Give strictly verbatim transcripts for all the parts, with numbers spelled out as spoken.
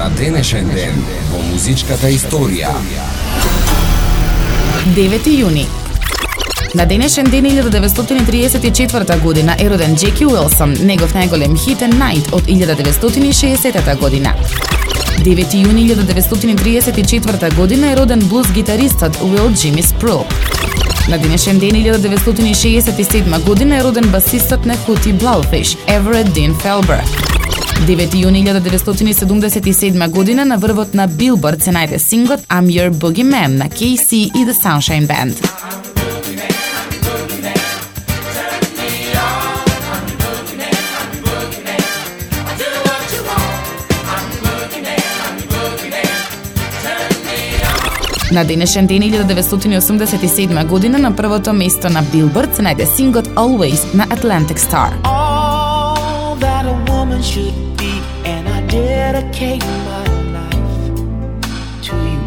на денешен ден во музичката историја. девети јуни. На денешен ден илјада деветстотини триесет и четврта година е роден Джеки Уилсон, негов најголем хит е Night од илјада деветстотини шеесеттата година. девети јуни илјада деветстотини триесет и четврта година е роден блуз гитаристот Уил Джими Спрул. На денешен ден илјада деветстотини шеесет и седма година е роден басистот на Hootie Blowfish Everett Dean Felber. девети јуни илјада деветстотини седумдесет и седма година на врвот на Билборд се најде сингот I'm Your Boogeyman на Кей Си и The Sunshine Band. На денешен ден илјада деветстотини осумдесет и седма година на првото место на Билборд се најде сингот Always на Atlantic Star. All that a woman should be, and I dedicate my life to you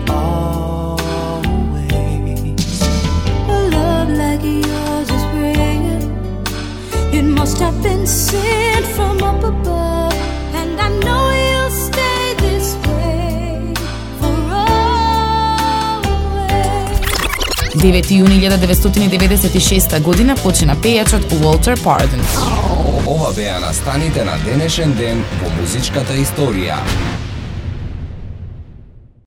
always. A love like yours is rare. It must have been sent from up above, and I know you'll stay this way for always. девети јуни илјада деветстотини деветдесет и шеста година почина пејачот Walter Pardon. Ова беа настаните на денешен ден во музичката историја.